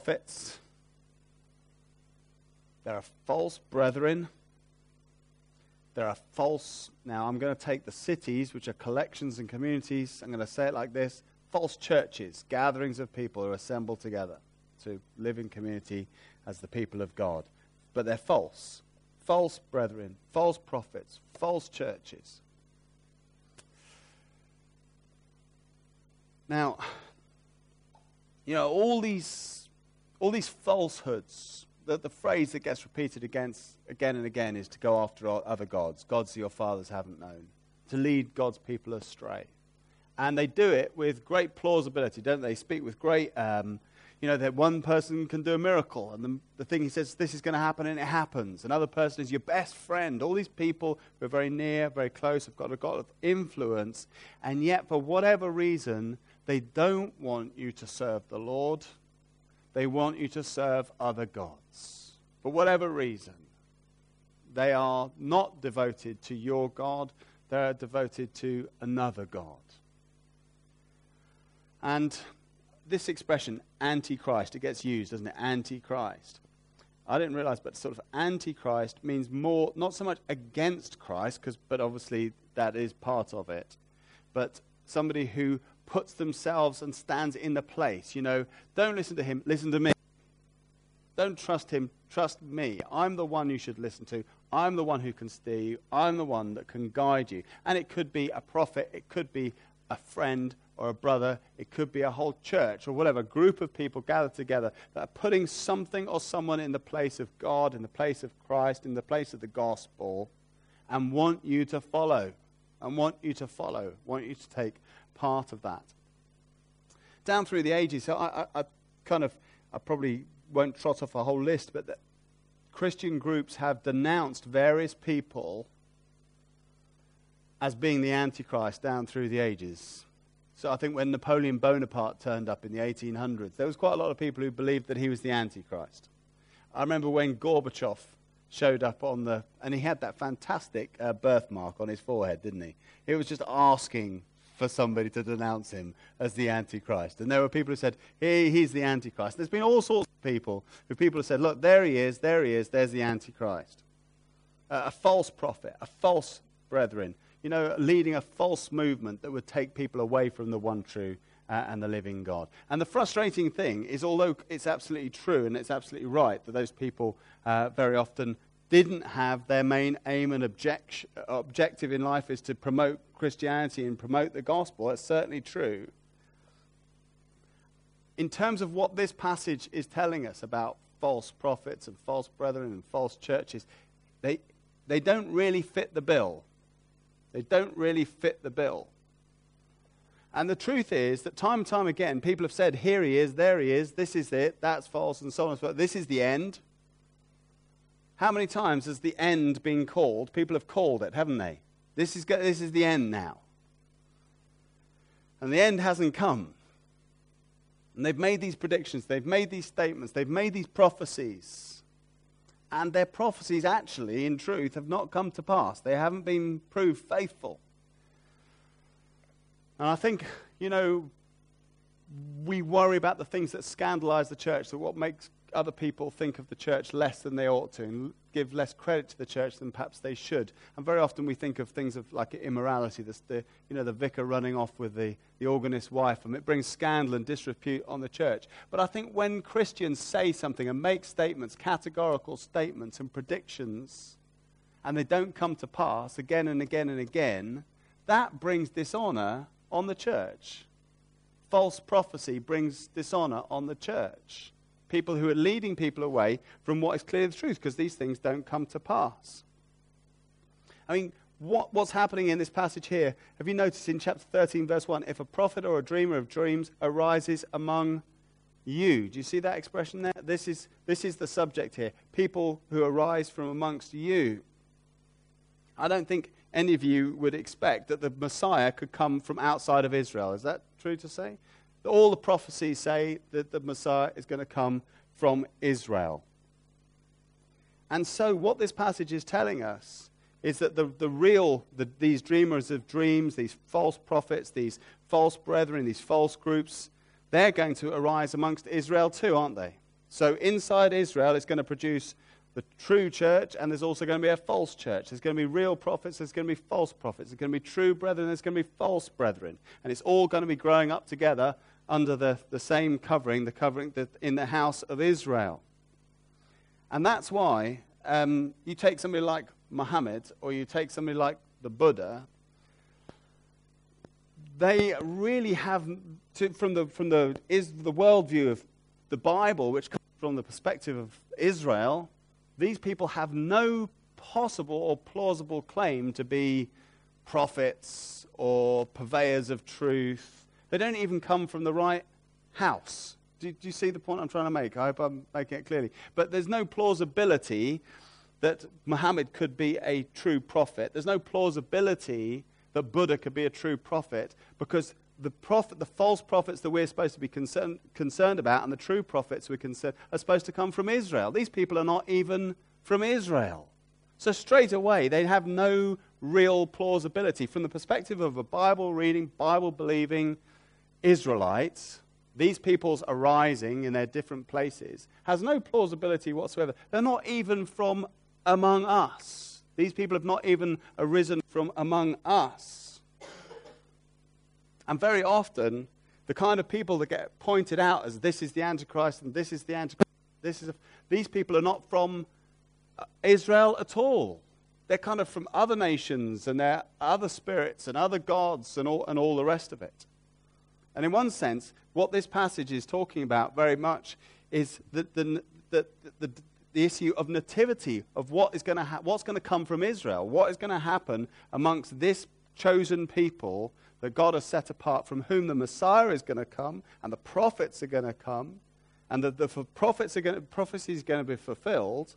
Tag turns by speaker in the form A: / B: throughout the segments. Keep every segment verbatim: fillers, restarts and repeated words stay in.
A: prophets. There are false brethren. There are false, now I'm going to take the cities, which are collections and communities, I'm going to say it like this, false churches, gatherings of people who assemble together to live in community as the people of God. But they're false. False brethren, false prophets, false churches. Now, you know, all these, all these falsehoods, The, the phrase that gets repeated against, again and again is to go after other gods, gods that your fathers haven't known, to lead God's people astray. And they do it with great plausibility, don't they? Speak with great, um, you know, that one person can do a miracle, and the, the thing he says, this is going to happen, and it happens. Another person is your best friend. All these people who are very near, very close, have got a lot of influence, and yet for whatever reason, they don't want you to serve the Lord. They want you to serve other gods. For whatever reason, they are not devoted to your God. They are devoted to another God. And this expression, Antichrist, it gets used, doesn't it? Antichrist. I didn't realize, but sort of Antichrist means more, not so much against Christ, because, but obviously that is part of it, but somebody who puts themselves and stands in the place. You know, don't listen to him, listen to me. Don't trust him, trust me. I'm the one you should listen to. I'm the one who can steer you. I'm the one that can guide you. And it could be a prophet, it could be a friend or a brother, it could be a whole church or whatever, group of people gathered together that are putting something or someone in the place of God, in the place of Christ, in the place of the gospel, and want you to follow, and want you to follow, want you to take part of that. Down through the ages, so I, I, I kind of, I probably won't trot off a whole list, but the Christian groups have denounced various people as being the Antichrist down through the ages. So I think when Napoleon Bonaparte turned up in the eighteen hundreds, there was quite a lot of people who believed that he was the Antichrist. I remember when Gorbachev showed up on the, and he had that fantastic uh, birthmark on his forehead, didn't he? He was just asking for somebody to denounce him as the Antichrist. And there were people who said, hey, he's the Antichrist. There's been all sorts of people who people have said, look, there he is, there he is, there's the Antichrist. Uh, a false prophet, a false brethren, you know, leading a false movement that would take people away from the one true uh, and the living God. And the frustrating thing is, although it's absolutely true and it's absolutely right that those people uh, very often didn't have their main aim and object, objective in life is to promote Christianity and promote the gospel. That's certainly true. In terms of what this passage is telling us about false prophets and false brethren and false churches, they, they don't really fit the bill. They don't really fit the bill. And the truth is that time and time again, people have said, here he is, there he is, this is it, that's false, and so on and so forth. This is the end. How many times has the end been called? People have called it, haven't they? This is, this is the end now. And the end hasn't come. And they've made these predictions, they've made these statements, they've made these prophecies. And their prophecies actually, in truth, have not come to pass. They haven't been proved faithful. And I think, you know, we worry about the things that scandalize the church, that what makes other people think of the church less than they ought to and give less credit to the church than perhaps they should. And very often we think of things of like immorality, the, the you know the vicar running off with the, the organist's wife, and it brings scandal and disrepute on the church. But I think when Christians say something and make statements, categorical statements and predictions, and they don't come to pass again and again and again, that brings dishonor on the church. False prophecy brings dishonor on the church. People who are leading people away from what is clearly the truth, because these things don't come to pass. I mean, what, what's happening in this passage here? Have you noticed in chapter thirteen, verse one, if a prophet or a dreamer of dreams arises among you? Do you see that expression there? This is, this is the subject here. People who arise from amongst you. I don't think any of you would expect that the Messiah could come from outside of Israel. Is that true to say? All the prophecies say that the Messiah is going to come from Israel. And so what this passage is telling us is that the, the real, the, these dreamers of dreams, these false prophets, these false brethren, these false groups, they're going to arise amongst Israel too, aren't they? So inside Israel, it's going to produce the true church, and there's also going to be a false church. There's going to be real prophets, there's going to be false prophets. There's going to be true brethren, there's going to be false brethren. And it's all going to be growing up together under the, the same covering, the covering that in the house of Israel. And that's why um, you take somebody like Muhammad, or you take somebody like the Buddha, they really have, to, from the from the is the worldview of the Bible, which comes from the perspective of Israel, these people have no possible or plausible claim to be prophets or purveyors of truth. They don't even come from the right house. Do, do you see the point I'm trying to make? I hope I'm making it clearly. But there's no plausibility that Muhammad could be a true prophet. There's no plausibility that Buddha could be a true prophet, because the prophet, the false prophets that we're supposed to be concerned, concerned about, and the true prophets we're concerned are supposed to come from Israel. These people are not even from Israel. So straight away, they have no real plausibility. From the perspective of a Bible-reading, Bible-believing Israelites, these people's arising in their different places has no plausibility whatsoever. They're not even from among us. These people have not even arisen from among us. And very often, the kind of people that get pointed out as this is the Antichrist and this is the Antichrist, this is a, these people are not from Israel at all. They're kind of from other nations, and they're other spirits and other gods and all, and all the rest of it. And in one sense, what this passage is talking about very much is the, the, the, the, the issue of nativity, of what is going to ha- what's going to come from Israel, what is going to happen amongst this chosen people that God has set apart, from whom the Messiah is going to come, and the prophets are going to come, and the, the prophets are going to, prophecy is going to be fulfilled.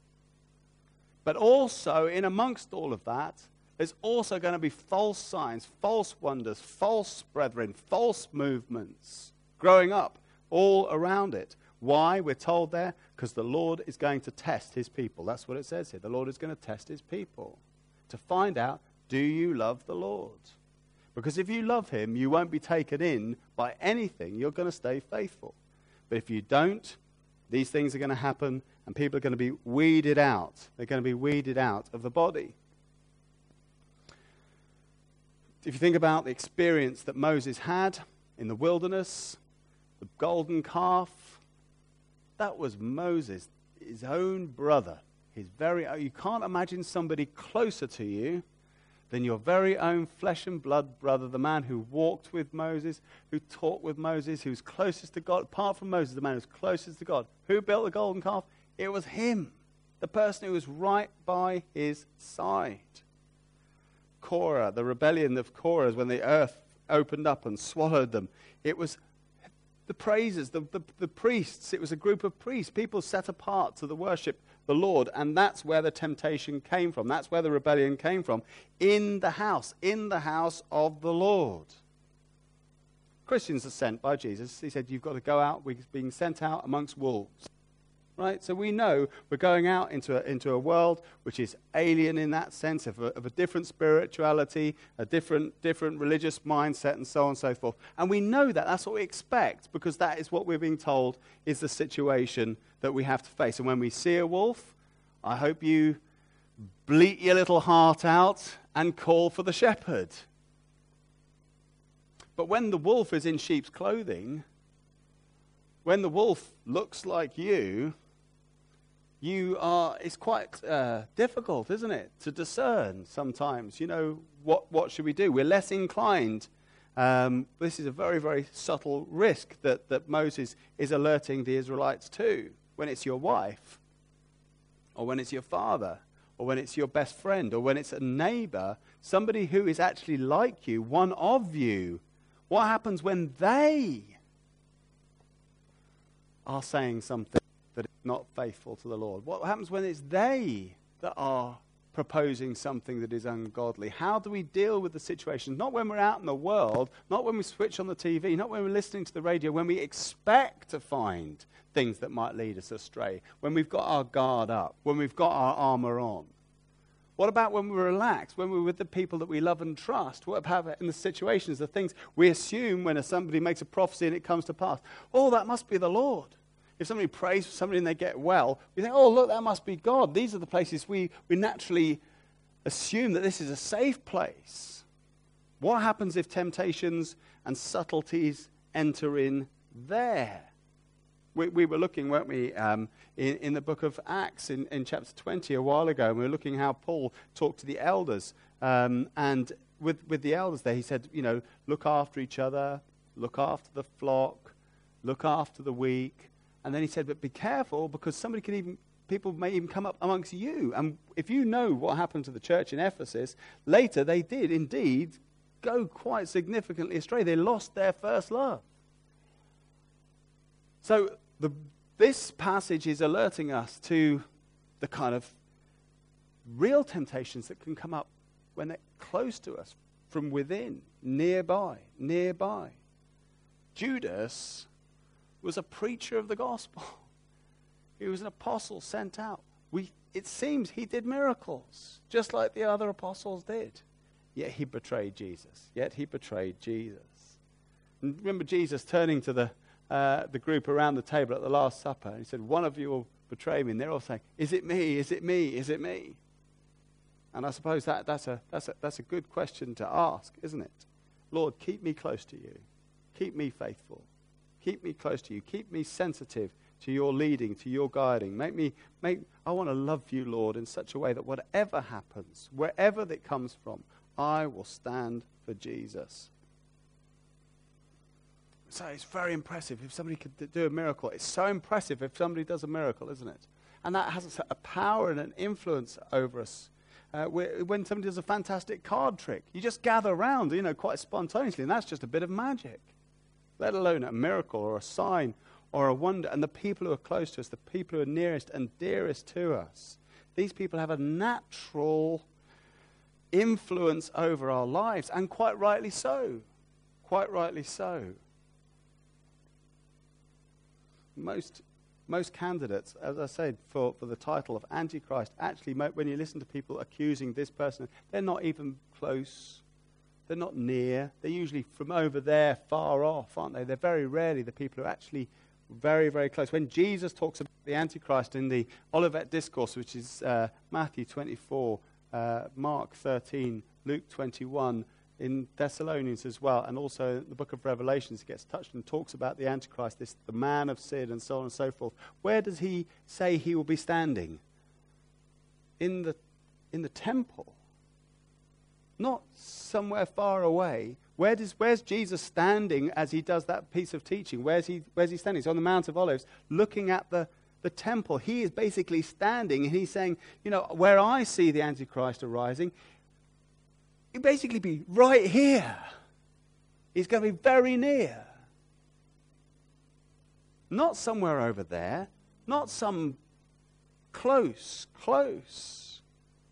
A: But also, in amongst all of that, there's also going to be false signs, false wonders, false brethren, false movements growing up all around it. Why? We're told there, because the Lord is going to test his people. That's what it says here. The Lord is going to test his people to find out, do you love the Lord? Because if you love him, you won't be taken in by anything. You're going to stay faithful. But if you don't, these things are going to happen, and people are going to be weeded out. They're going to be weeded out of the body. If you think about the experience that Moses had in the wilderness, the golden calf, that was Moses, his own brother. His very own. You can't imagine somebody closer to you than your very own flesh and blood brother, the man who walked with Moses, who talked with Moses, who's closest to God. Apart from Moses, the man who's closest to God. Who built the golden calf? It was him, the person who was right by his side. Korah, the rebellion of Korah, when the earth opened up and swallowed them. It was the praisers, the, the, the priests. It was a group of priests, people set apart to the worship the Lord, and that's where the temptation came from. That's where the rebellion came from. In the house, in the house of the Lord. Christians are sent by Jesus. He said, you've got to go out. We're being sent out amongst wolves. Right? So we know we're going out into a, into a world which is alien in that sense, of a, of a different spirituality, a different, different religious mindset, and so on and so forth. And we know that. That's what we expect, because that is what we're being told is the situation that we have to face. And when we see a wolf, I hope you bleat your little heart out and call for the shepherd. But when the wolf is in sheep's clothing, when the wolf looks like you, you are, it's quite uh, difficult, isn't it, to discern sometimes, you know, what, what should we do? We're less inclined. Um, this is a very, very subtle risk that, that Moses is alerting the Israelites to. When it's your wife, or when it's your father, or when it's your best friend, or when it's a neighbor, somebody who is actually like you, one of you, what happens when they are saying something that is not faithful to the Lord? What happens when it's they that are proposing something that is ungodly? How do we deal with the situation? Not when we're out in the world, not when we switch on the T V, not when we're listening to the radio, when we expect to find things that might lead us astray, when we've got our guard up, when we've got our armor on. What about when we're relaxed, when we're with the people that we love and trust? What about in the situations, the things we assume when somebody makes a prophecy and it comes to pass? Oh, that must be the Lord. if somebody prays for somebody and they get well, we think, oh, look, that must be God. These are the places we, we naturally assume that this is a safe place. What happens if temptations and subtleties enter in there? We, we were looking, weren't we, um, in, in the book of Acts in, in chapter twenty a while ago, and we were looking how Paul talked to the elders. Um, and with, with the elders there, he said, you know, look after each other, look after the flock, look after the weak. And then he said, but be careful, because somebody can even, people may even come up amongst you. And if you know what happened to the church in Ephesus, later they did indeed go quite significantly astray. They lost their first love. So the, this passage is alerting us to the kind of real temptations that can come up when they're close to us, from within, nearby, nearby. Judas was a preacher of the gospel. He was an apostle sent out. We, it seems he did miracles, just like the other apostles did. Yet he betrayed Jesus. Yet he betrayed Jesus. And remember Jesus turning to the uh, the group around the table at the Last Supper, and he said, one of you will betray me. And they're all saying, is it me? Is it me? Is it me? And I suppose that, that's, a, that's, a, that's a good question to ask, isn't it? Lord, keep me close to you. Keep me faithful. Keep me close to you. Keep me sensitive to your leading, to your guiding. Make me, make, I want to love you, Lord, in such a way that whatever happens, wherever that comes from, I will stand for Jesus. So it's very impressive if somebody could do a miracle. It's so impressive if somebody does a miracle, isn't it? And that has a power and an influence over us. Uh, when somebody does a fantastic card trick, you just gather around, you know, quite spontaneously, and that's just a bit of magic, let alone a miracle or a sign or a wonder. And the people who are close to us, the people who are nearest and dearest to us, these people have a natural influence over our lives, and quite rightly so. Quite rightly so. Most most candidates, as I said, for, for the title of Antichrist, actually, mo- when you listen to people accusing this person, they're not even close. They're not near. They're usually from over there, far off, aren't they? They're very rarely the people who are actually very, very close. When Jesus talks about the Antichrist in the Olivet Discourse, which is uh, Matthew twenty-four, uh, Mark thirteen, Luke twenty-one, in Thessalonians as well, and also the book of Revelations gets touched and talks about the Antichrist, this the man of sin, and so on and so forth. Where does he say he will be standing? In the in the temple. Not somewhere far away. Where does where's Jesus standing as he does that piece of teaching? Where's he where's he standing? He's on the Mount of Olives, looking at the, the temple. He is basically standing, and he's saying, you know, where I see the Antichrist arising, he'd basically be right here. He's going to be very near. Not somewhere over there. Not some close, close.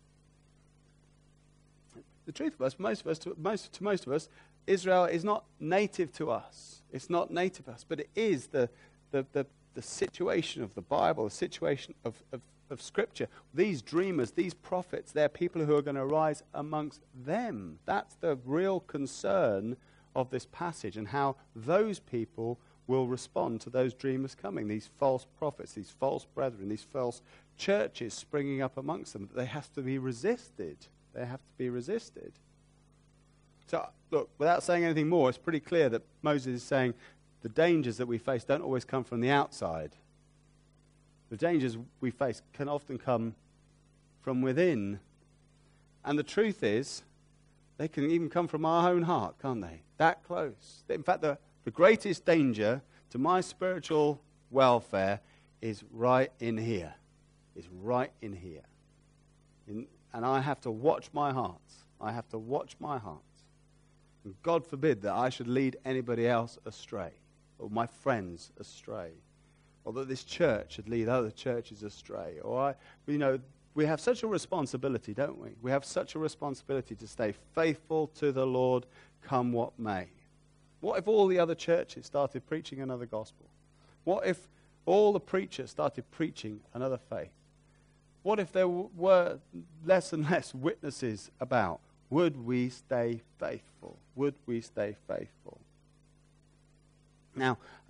A: The truth of us, most of us, to most, to most of us, Israel is not native to us. It's not native to us, but it is the, the, the, the situation of the Bible, the situation of, of of Scripture. These dreamers, these prophets, they're people who are going to arise amongst them. That's the real concern of this passage, and how those people will respond to those dreamers coming, these false prophets, these false brethren, these false churches springing up amongst them. They have to be resisted. They have to be resisted. So, look, without saying anything more, it's pretty clear that Moses is saying the dangers that we face don't always come from the outside. The dangers we face can often come from within. And the truth is, they can even come from our own heart, can't they? That close. In fact, the, the greatest danger to my spiritual welfare is right in here. Is right in here. In, and I have to watch my heart. I have to watch my heart. And God forbid that I should lead anybody else astray, or my friends astray, or that this church should lead other churches astray. Or, I, you know, we have such a responsibility, don't we? We have such a responsibility to stay faithful to the Lord, come what may. What if all the other churches started preaching another gospel? What if all the preachers started preaching another faith? What if there w- were less and less witnesses about? Would we stay faithful? Would we stay faithful? Now,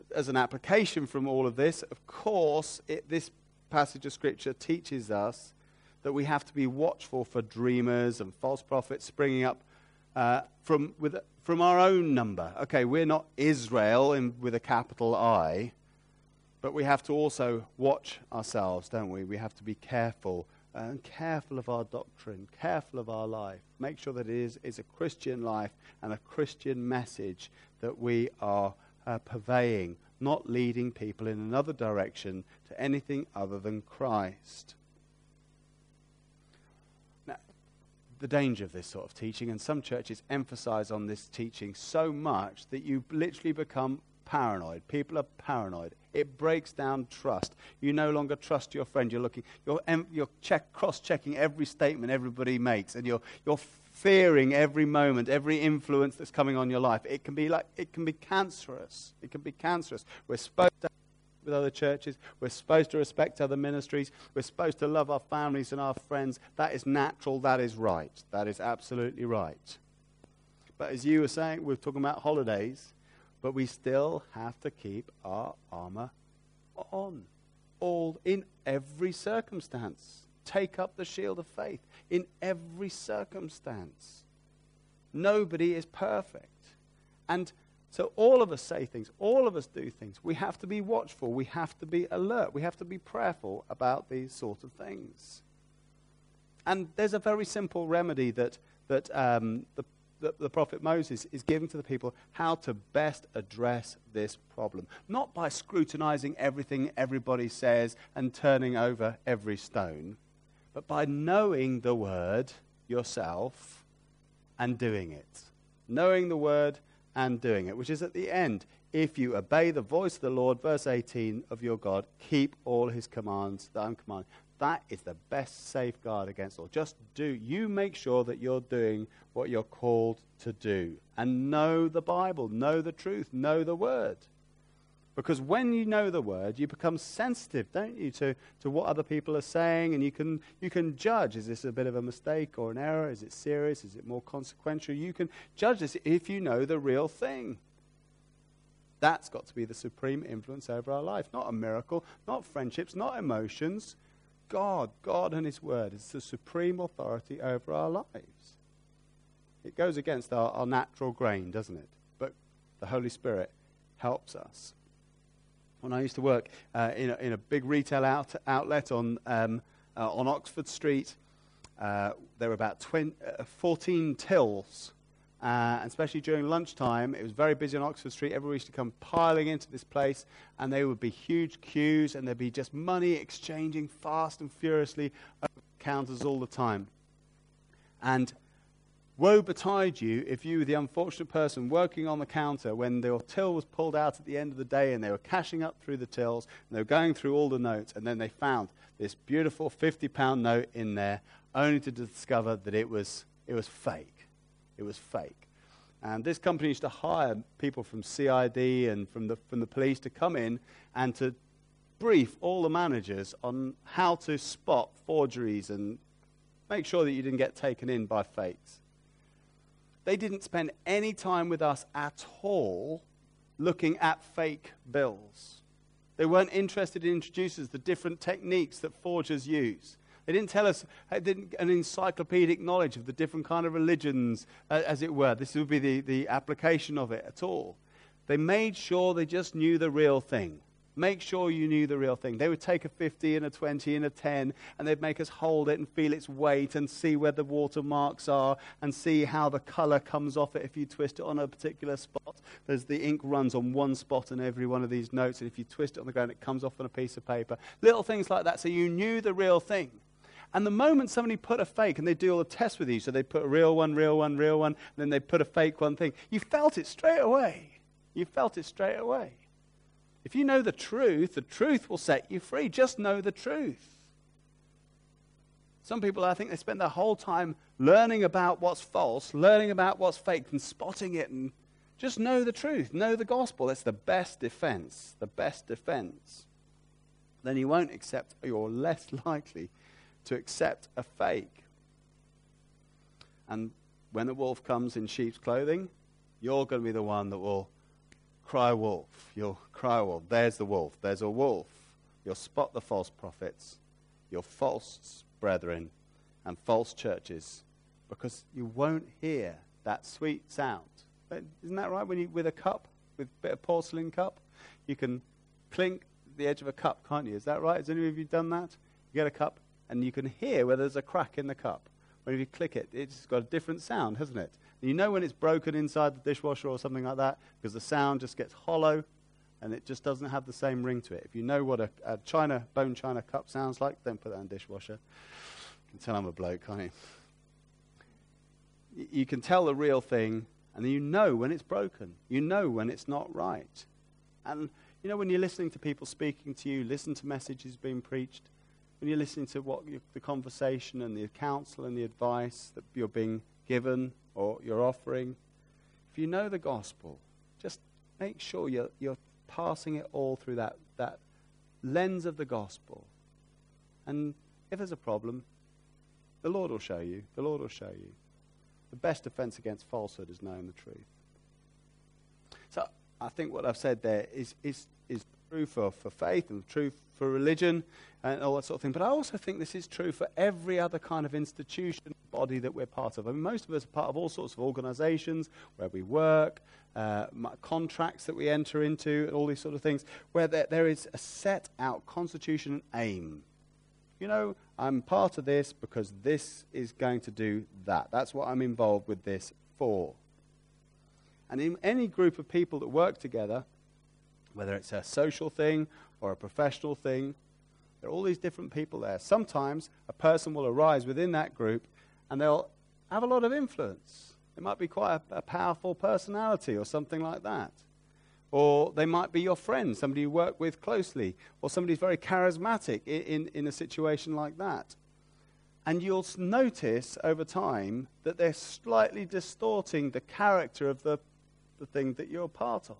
A: as an application from all of this, of course, it, this passage of Scripture teaches us that we have to be watchful for dreamers and false prophets springing up uh, from, with, from our own number. Okay, we're not Israel in, with a capital I, but we have to also watch ourselves, don't we? We have to be careful, and uh, careful of our doctrine, careful of our life. Make sure that it is, is a Christian life and a Christian message that we are uh, purveying, not leading people in another direction to anything other than Christ. Now, the danger of this sort of teaching, and some churches emphasize on this teaching so much that you literally become paranoid. People are paranoid. It breaks down trust. You no longer trust your friend. You're looking, you're, you're check, cross-checking every statement everybody makes, and you're you're fearing every moment, every influence that's coming on your life. It can be like it can be cancerous. It can be cancerous. We're supposed to with other churches. We're supposed to respect other ministries. We're supposed to love our families and our friends. That is natural. That is right. That is absolutely right. But as you were saying, we're talking about holidays. But we still have to keep our armor on, all in every circumstance. Take up the shield of faith in every circumstance. Nobody is perfect. And so all of us say things, all of us do things. We have to be watchful, we have to be alert, we have to be prayerful about these sort of things. And there's a very simple remedy that, that um, the The, the prophet Moses is giving to the people how to best address this problem. Not by scrutinizing everything everybody says and turning over every stone, but by knowing the word yourself and doing it. Knowing the word and doing it, which is at the end. If you obey the voice of the Lord, verse eighteen, of your God, keep all his commands that I'm commanding. That is the best safeguard against all. Just do. You make sure that you're doing what you're called to do. And know the Bible. Know the truth. Know the Word. Because when you know the Word, you become sensitive, don't you, to, to what other people are saying. And you can, you can judge. Is this a bit of a mistake or an error? Is it serious? Is it more consequential? You can judge this if you know the real thing. That's got to be the supreme influence over our life. Not a miracle. Not friendships. Not emotions. God, God and his word is the supreme authority over our lives. It goes against our, our natural grain, doesn't it? But the Holy Spirit helps us. When I used to work uh, in, a, in a big retail out, outlet on, um, uh, on Oxford Street, uh, there were about twenty, uh, fourteen tills. Uh, and especially during lunchtime, it was very busy on Oxford Street. Everybody used to come piling into this place, and there would be huge queues, and there'd be just money exchanging fast and furiously over counters all the time. And woe betide you if you were the unfortunate person working on the counter when the till was pulled out at the end of the day, and they were cashing up through the tills, and they were going through all the notes, and then they found this beautiful fifty pound note in there, only to discover that it was it was fake. It was fake. And this company used to hire people from C I D and from the from the police to come in and to brief all the managers on how to spot forgeries and make sure that you didn't get taken in by fakes. They didn't spend any time with us at all looking at fake bills. They weren't interested in introducing us the different techniques that forgers use. They didn't tell us they didn't, an encyclopedic knowledge of the different kind of religions, uh, as it were. This would be the, the application of it at all. They made sure they just knew the real thing. Make sure you knew the real thing. They would take a fifty and a twenty and a ten, and they'd make us hold it and feel its weight and see where the watermarks are and see how the color comes off it if you twist it on a particular spot. There's the ink runs on one spot on every one of these notes, and if you twist it on the ground, it comes off on a piece of paper. Little things like that, so you knew the real thing. And the moment somebody put a fake, and they do all the tests with you, so they put a real one, real one, real one, and then they put a fake one thing, you felt it straight away. You felt it straight away. If you know the truth, the truth will set you free. Just know the truth. Some people, I think, they spend their whole time learning about what's false, learning about what's fake, and spotting it, and just know the truth. Know the gospel. That's the best defense. The best defense. Then you won't accept, you're less likely to accept a fake. And when the wolf comes in sheep's clothing, you're going to be the one that will cry wolf. You'll cry wolf. There's the wolf. There's a wolf. You'll spot the false prophets, your false brethren, and false churches, because you won't hear that sweet sound. Isn't that right? When you, with a cup, with a bit of porcelain cup, you can clink the edge of a cup, can't you? Is that right? Has any of you done that? You get a cup, and you can hear where there's a crack in the cup. When you click it, it's got a different sound, hasn't it? And you know when it's broken inside the dishwasher or something like that, because the sound just gets hollow, and it just doesn't have the same ring to it. If you know what a, a china, bone china cup sounds like, don't put that in the dishwasher. You can tell I'm a bloke, can't you? You can tell the real thing, and you know when it's broken. You know when it's not right. And, you know, when you're listening to people speaking to you, listen to messages being preached, when you're listening to what you, the conversation and the counsel and the advice that you're being given or you're offering, if you know the gospel, just make sure you're, you're passing it all through that, that lens of the gospel. And if there's a problem, the Lord will show you. The Lord will show you. The best defense against falsehood is knowing the truth. So I think what I've said there is is, is true for, for faith and true for religion and all that sort of thing. But I also think this is true for every other kind of institution, body that we're part of. I mean, most of us are part of all sorts of organizations where we work, uh, contracts that we enter into, and all these sort of things, where there, there is a set out constitution and aim. You know, I'm part of this because this is going to do that. That's what I'm involved with this for. And in any group of people that work together, whether it's a social thing or a professional thing, there are all these different people there. Sometimes a person will arise within that group and they'll have a lot of influence. It might be quite a, a powerful personality or something like that. Or they might be your friend, somebody you work with closely, or somebody who's very charismatic in, in, in a situation like that. And you'll notice over time that they're slightly distorting the character of the, the thing that you're part of.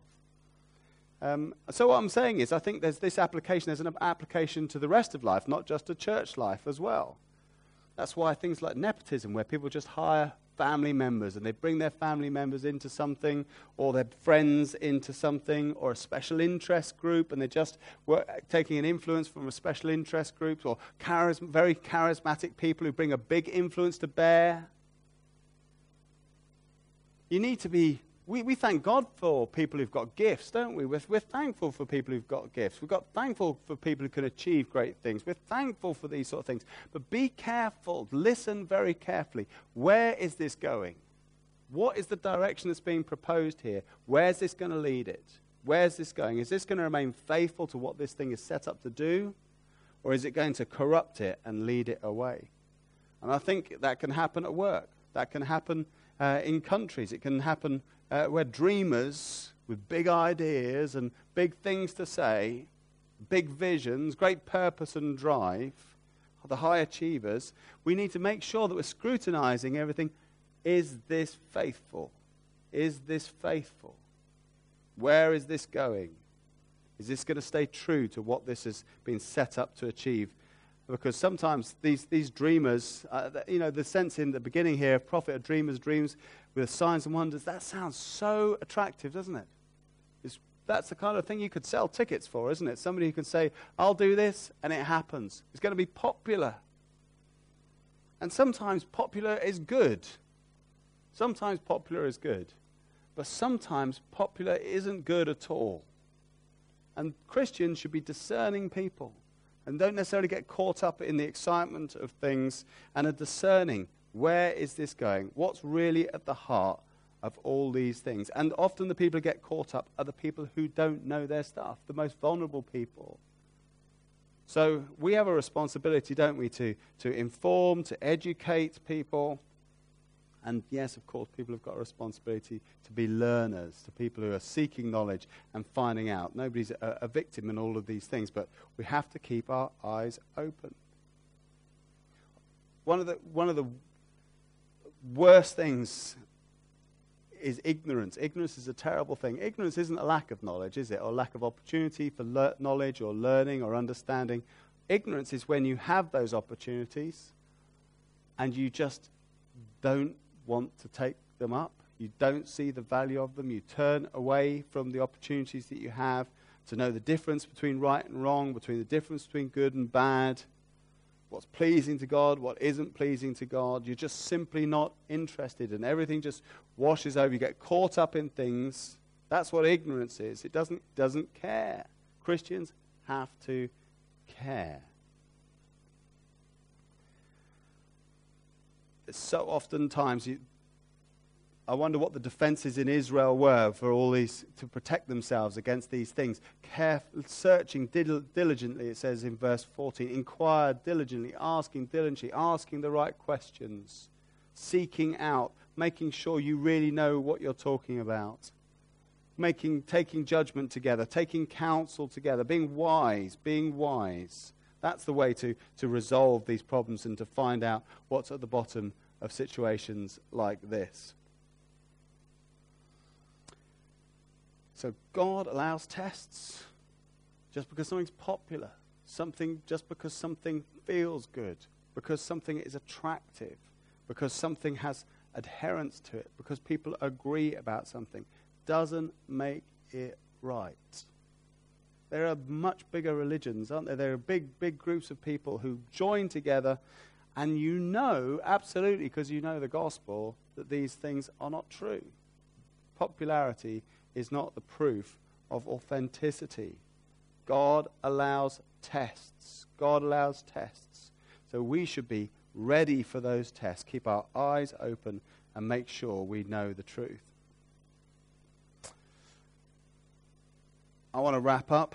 A: Um, so what I'm saying is I think there's this application, there's an application to the rest of life, not just to church life as well. That's why things like nepotism, where people just hire family members and they bring their family members into something, or their friends into something, or a special interest group, and they're just work, taking an influence from a special interest group, or charism, very charismatic people who bring a big influence to bear. You need to be, we, we thank God for people who've got gifts, don't we? We're, we're thankful for people who've got gifts. We've got thankful for people who can achieve great things. We're thankful for these sort of things. But be careful. Listen very carefully. Where is this going? What is the direction that's being proposed here? Where's this going to lead it? Where's this going? Is this going to remain faithful to what this thing is set up to do? Or is it going to corrupt it and lead it away? And I think that can happen at work. That can happen uh, in countries. It can happen Uh, where dreamers with big ideas and big things to say, big visions, great purpose and drive, the high achievers, we need to make sure that we're scrutinizing everything. Is this faithful? Is this faithful? Where is this going? Is this going to stay true to what this has been set up to achieve? Because sometimes these, these dreamers, uh, you know, the sense in the beginning here, prophet of dreamers, dreams with signs and wonders, that sounds so attractive, doesn't it? It's, that's the kind of thing you could sell tickets for, isn't it? Somebody who can say, I'll do this, and it happens. It's going to be popular. And sometimes popular is good. Sometimes popular is good. But sometimes popular isn't good at all. And Christians should be discerning people. And don't necessarily get caught up in the excitement of things, and are discerning, where is this going? What's really at the heart of all these things? And often the people who get caught up are the people who don't know their stuff, the most vulnerable people. So we have a responsibility, don't we, to, to inform, to educate people. And yes, of course, people have got a responsibility to be learners, to people who are seeking knowledge and finding out. Nobody's a, a victim in all of these things, but we have to keep our eyes open. One of the one of the worst things is ignorance. Ignorance is a terrible thing. Ignorance isn't a lack of knowledge, is it? Or lack of opportunity for le- knowledge or learning or understanding. Ignorance is when you have those opportunities and you just don't want to take them up. You don't see the value of them. You turn away from the opportunities that you have to know the difference between right and wrong, between the difference between good and bad, what's pleasing to God, what isn't pleasing to God. You're just simply not interested, and everything just washes over. You get caught up in things. That's what ignorance is. It doesn't, doesn't care. Christians have to care. So often times, you, I wonder what the defenses in Israel were for all these, to protect themselves against these things. Careful, searching dil- diligently, it says in verse fourteen, inquire diligently, asking diligently, asking the right questions, seeking out, making sure you really know what you're talking about, making, taking judgment together, taking counsel together, being wise, being wise. That's the way to, to resolve these problems and to find out what's at the bottom of situations like this. So God allows tests just because something's popular, something just because something feels good, because something is attractive, because something has adherence to it, because people agree about something, doesn't make it right. There are much bigger religions, aren't there? There are big, big groups of people who join together, and you know, absolutely, because you know the gospel, that these things are not true. Popularity is not the proof of authenticity. God allows tests. God allows tests. So we should be ready for those tests, keep our eyes open, and make sure we know the truth. I want to wrap up.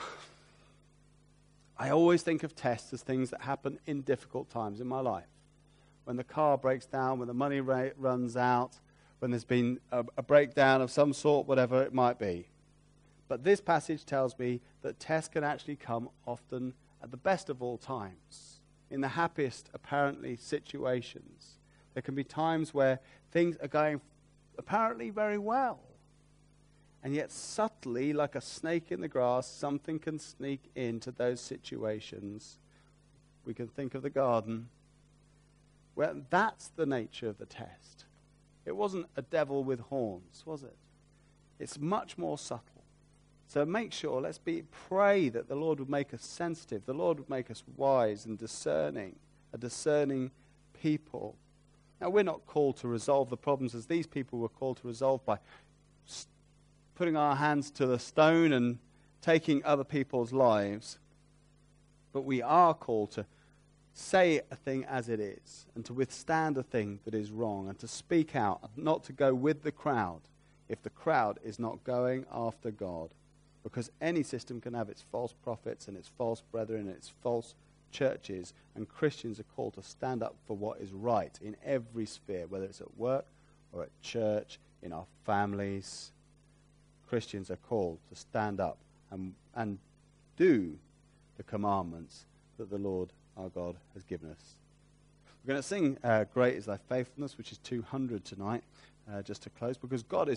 A: I always think of tests as things that happen in difficult times in my life. When the car breaks down, when the money ra- runs out, when there's been a, a breakdown of some sort, whatever it might be. But this passage tells me that tests can actually come often at the best of all times, in the happiest, apparently, situations. There can be times where things are going apparently very well. And yet subtly, like a snake in the grass, something can sneak into those situations. We can think of the garden. Well, that's the nature of the test. It wasn't a devil with horns, was it? It's much more subtle. So make sure, let's be pray that the Lord would make us sensitive. The Lord would make us wise and discerning, a discerning people. Now, we're not called to resolve the problems as these people were called to resolve by st- putting our hands to the stone and taking other people's lives. But we are called to say a thing as it is, and to withstand a thing that is wrong, and to speak out, and not to go with the crowd if the crowd is not going after God. Because any system can have its false prophets and its false brethren and its false churches, and Christians are called to stand up for what is right in every sphere, whether it's at work or at church, in our families. Christians are called to stand up and, and do the commandments that the Lord our God has given us. We're going to sing uh, Great is Thy Faithfulness, which is two hundred tonight, uh, just to close, because God is